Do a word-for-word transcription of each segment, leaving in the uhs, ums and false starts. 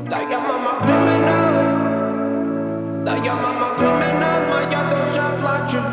Да я мама криминал, да я мама криминал, моя душа плачет.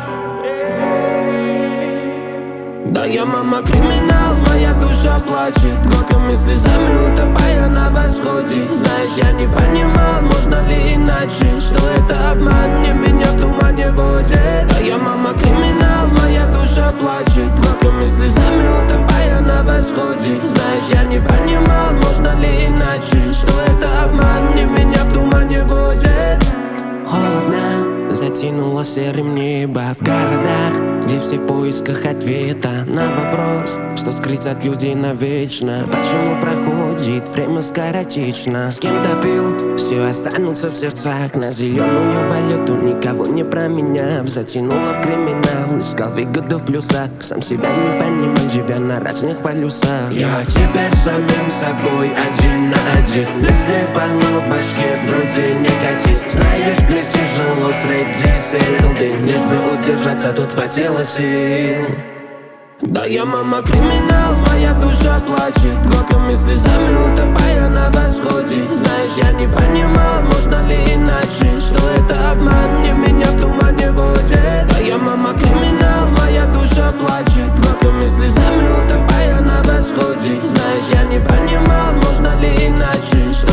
Да я мама криминал, моя душа плачет, кровными слезами утопая на восходе. Знаешь, я не понимал, можно ли иначе, что это обман, не меня в тумане водит. Да я мама криминал, моя душа плачет, кровными слезами утопая на восходе. Знаешь, я не понимал, можно ли иначе, что это обман, не меня в тумане водит. Холодно, затянуло серым небо в городах, где все в поисках ответа на вопрос, что скрыть от людей навечно. Почему проходит время скоротечно? С кем-то пил, все останутся в сердцах. На зеленую валюту никого не променяв, затянуло в криминал, искал выгоду в плюсах, сам себя не понимал, живя на разных полюсах. Я теперь самим собой один на один, мысли полно в башке, в груди никотин. Знаешь, близ тяжело среди сил день, лишь бы удержаться, тут хватило сил. Да я мама криминал, моя душа плачет, кровными слезами утопая на восходе. Знаешь, я не понимал, можно ли иначе, что это обман, не меня в тумане водит. Да я мама криминал, моя душа плачет, кровными слезами утопая на восходе. Знаешь, я не понимал, можно ли иначе, что